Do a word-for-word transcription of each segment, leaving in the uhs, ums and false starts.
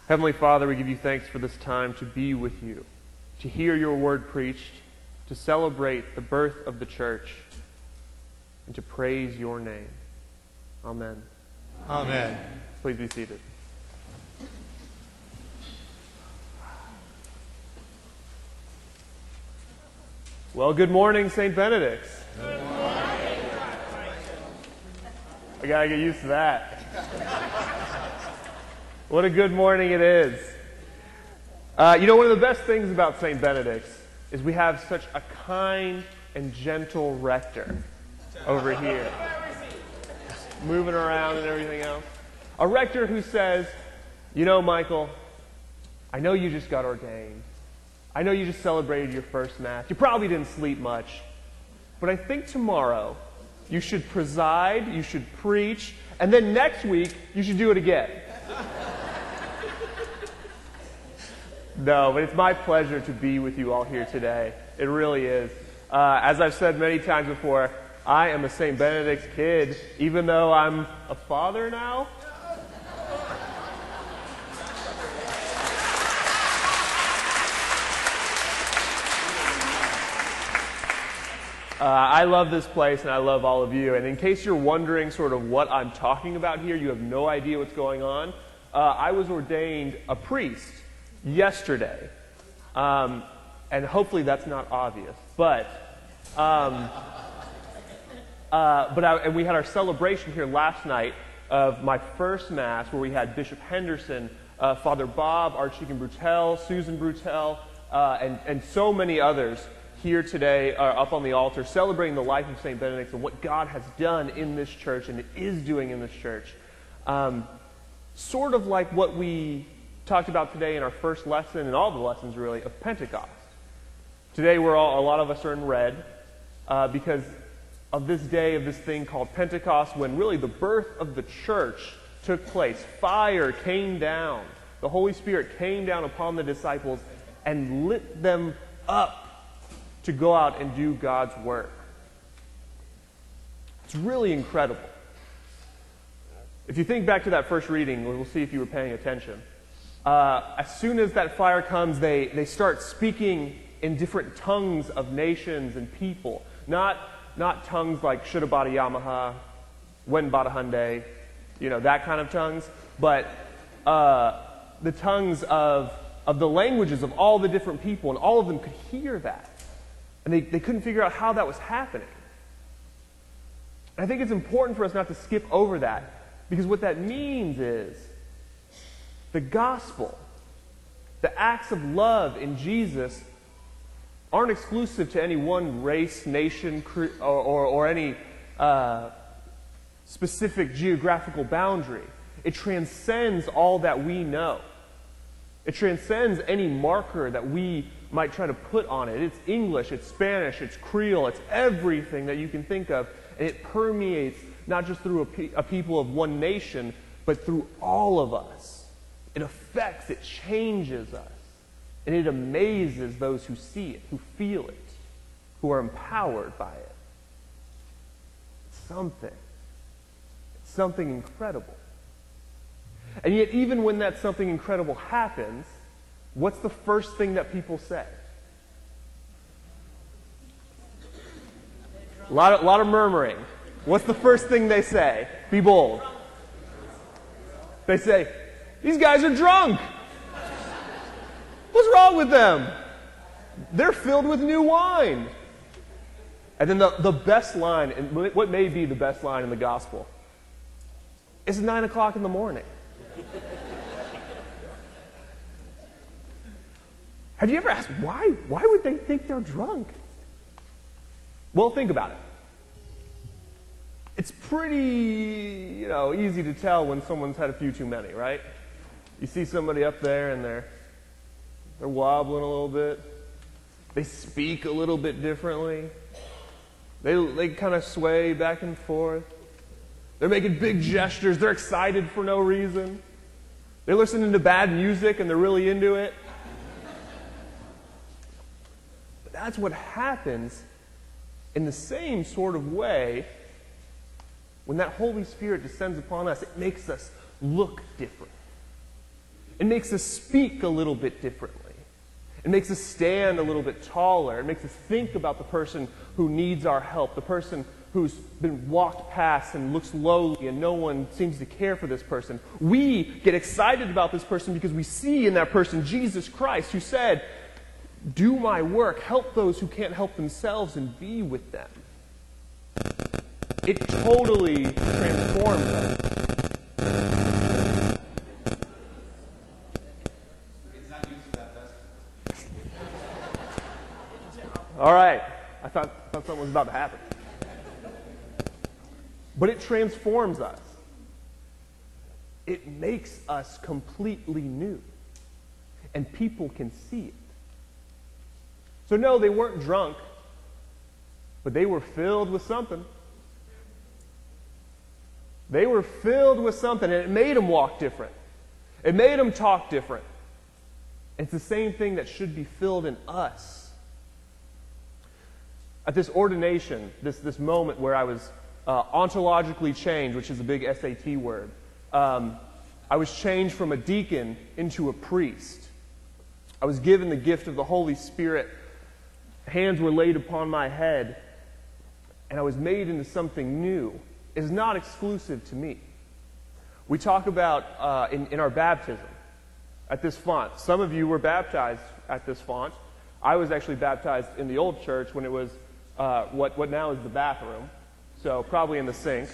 Heavenly Father, we give you thanks for this time to be with you, to hear your word preached, to celebrate the birth of the church, and to praise your name. Amen. Amen. Please be seated. Well, good morning, Saint Benedict's. Good morning. I gotta get used to that. What a good morning it is. Uh, you know, one of the best things about Saint Benedict's is we have such a kind and gentle rector over here, moving around and everything else. A rector who says, you know, Michael, I know you just got ordained. I know you just celebrated your first Mass. You probably didn't sleep much. But I think tomorrow you should preside, you should preach, and then next week you should do it again. No, but it's my pleasure to be with you all here today. It really is. Uh, as I've said many times before, I am a Saint Benedict's kid, even though I'm a father now. Uh, I love this place and I love all of you. And in case you're wondering sort of what I'm talking about here, you have no idea what's going on. Uh, I was ordained a priest yesterday. Um, and hopefully that's not obvious. But, um, uh, but I, and we had our celebration here last night of my first Mass where we had Bishop Henderson, uh, Father Bob, Archdeacon Brutel, Susan Brutel, uh, and, and so many others here today uh, up on the altar celebrating the life of Saint Benedict and what God has done in this church and is doing in this church. Um, sort of like what we talked about today in our first lesson and all the lessons really of Pentecost. Today we're all, a lot of us are in red uh, because of this day of this thing called Pentecost when really the birth of the church took place. Fire came down. The Holy Spirit came down upon the disciples and lit them up to go out and do God's work. It's really incredible. If you think back to that first reading, we'll see if you were paying attention. Uh, as soon as that fire comes, they, they start speaking in different tongues of nations and people. Not, not tongues like Shoulda Bada Yamaha, When Bada Hyundai, you know, that kind of tongues, but uh, the tongues of, of the languages of all the different people, and all of them could hear that. And they, they couldn't figure out how that was happening. And I think it's important for us not to skip over that, because what that means is the gospel, the acts of love in Jesus aren't exclusive to any one race, nation, or, or, or any uh, specific geographical boundary. It transcends all that we know. It transcends any marker that we might try to put on it. It's English, it's Spanish, it's Creole, it's everything that you can think of. And it permeates not just through a, pe- a people of one nation, but through all of us. It affects, it changes us. And it amazes those who see it, who feel it, who are empowered by it. It's something. It's something incredible. And yet, even when that something incredible happens, what's the first thing that people say? A lot of, lot of murmuring. What's the first thing they say? Be bold. They say, these guys are drunk. What's wrong with them? They're filled with new wine. And then the, the best line, and what may be the best line in the gospel, is nine o'clock in the morning. Have you ever asked why? Why would they think they're drunk? Well, think about it. It's pretty, you know, easy to tell when someone's had a few too many, right? You see somebody up there and they're they're wobbling a little bit. They speak a little bit differently. They they kind of sway back and forth. They're making big gestures. They're excited for no reason. They're listening to bad music and they're really into it. But that's what happens in the same sort of way when that Holy Spirit descends upon us. It makes us look different. It makes us speak a little bit differently. It makes us stand a little bit taller. It makes us think about the person who needs our help, the person who's been walked past and looks lowly and no one seems to care for this person. We get excited about this person because we see in that person Jesus Christ, who said, "Do my work, help those who can't help themselves, and be with them." It totally transforms us. All right. I thought, thought something was about to happen. But it transforms us. It makes us completely new. And people can see it. So no, they weren't drunk, but they were filled with something. They were filled with something, and it made them walk different. It made them talk different. It's the same thing that should be filled in us. At this ordination, this, this moment where I was uh, ontologically changed, which is a big S A T word, um, I was changed from a deacon into a priest. I was given the gift of the Holy Spirit. Hands were laid upon my head, and I was made into something new. It is not exclusive to me. We talk about uh, in, in our baptism at this font. Some of you were baptized at this font. I was actually baptized in the old church when it was uh, what, what now is the bathroom, so probably in the sink.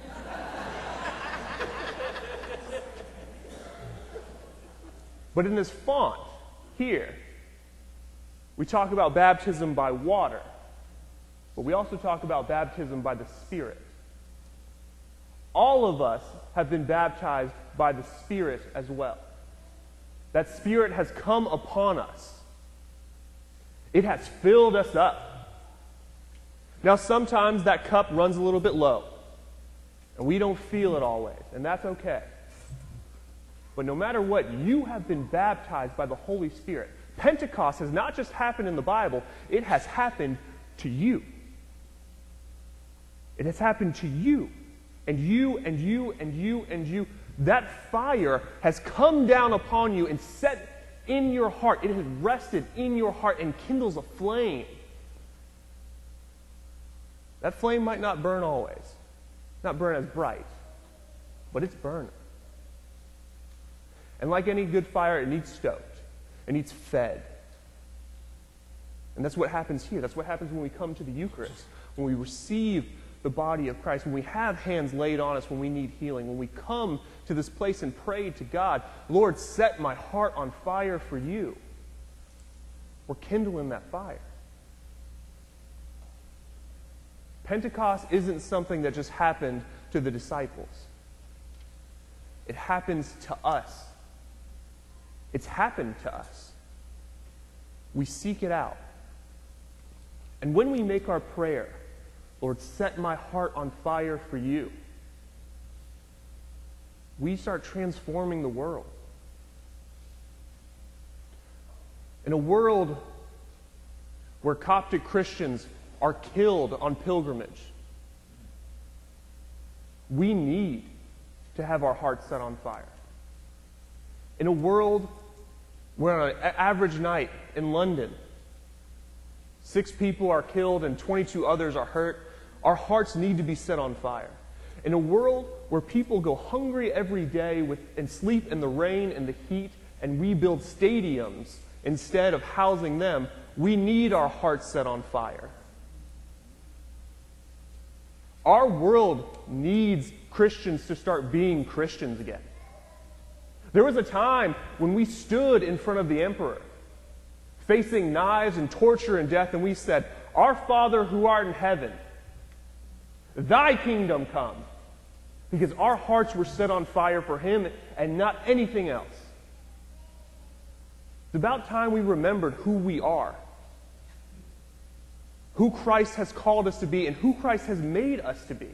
But in this font here, we talk about baptism by water, but we also talk about baptism by the Spirit. All of us have been baptized by the Spirit as well. That Spirit has come upon us. It has filled us up. Now, sometimes that cup runs a little bit low, and we don't feel it always, and that's okay. But no matter what, you have been baptized by the Holy Spirit. Pentecost has not just happened in the Bible, it has happened to you. It has happened to you, and you, and you, and you, and you. That fire has come down upon you and set in your heart. It has rested in your heart and kindles a flame. That flame might not burn always, not burn as bright, but it's burning. And like any good fire, it needs stoked. It needs fed. And that's what happens here. That's what happens when we come to the Eucharist, when we receive the body of Christ, when we have hands laid on us when we need healing, when we come to this place and pray to God, "Lord, set my heart on fire for you." We're kindling that fire. Pentecost isn't something that just happened to the disciples. It happens to us. It's happened to us. We seek it out. And when we make our prayer, "Lord, set my heart on fire for you," we start transforming the world. In a world where Coptic Christians are killed on pilgrimage, we need to have our hearts set on fire. In a world where on an average night in London, six people are killed and twenty-two others are hurt, our hearts need to be set on fire. In a world where people go hungry every day with, and sleep in the rain and the heat, and we build stadiums instead of housing them, we need our hearts set on fire. Our world needs Christians to start being Christians again. There was a time when we stood in front of the emperor, facing knives and torture and death, and we said, "Our Father who art in heaven, thy kingdom come," because our hearts were set on fire for him and not anything else. It's about time we remembered who we are, who Christ has called us to be, and who Christ has made us to be.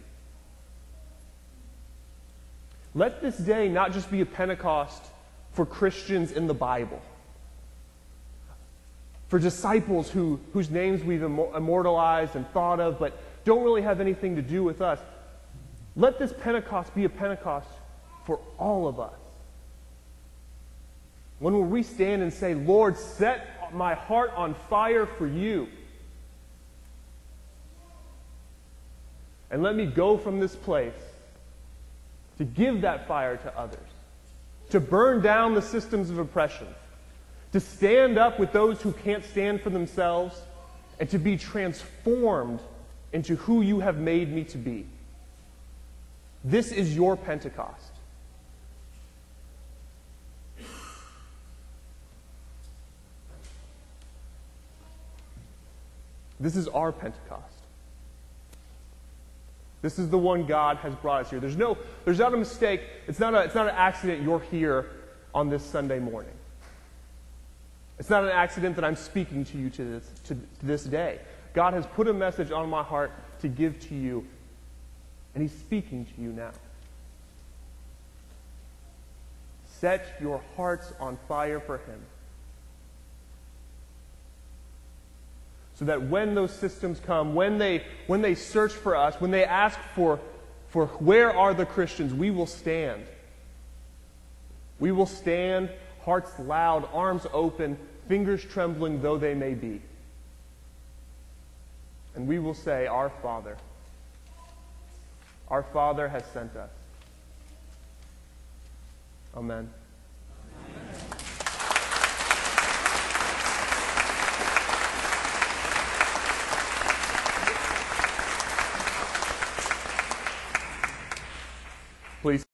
Let this day not just be a Pentecost for Christians in the Bible, for disciples who, whose names we've immortalized and thought of, but don't really have anything to do with us. Let this Pentecost be a Pentecost for all of us. When will we stand and say, Lord, set my heart on fire for you? And let me go from this place to give that fire to others, to burn down the systems of oppression, to stand up with those who can't stand for themselves, and to be transformed into who you have made me to be. This is your Pentecost. This is our Pentecost. This is the one God has brought us here. There's no, there's not a mistake. It's not a, it's not an accident you're here on this Sunday morning. It's not an accident that I'm speaking to you to this, to, to this day. God has put a message on my heart to give to you, and He's speaking to you now. Set your hearts on fire for Him, so that when those systems come, when they, when they search for us, when they ask for, for where are the Christians, we will stand. We will stand, hearts loud, arms open, fingers trembling though they may be. And we will say, Our Father, our Father has sent us. Amen. Please.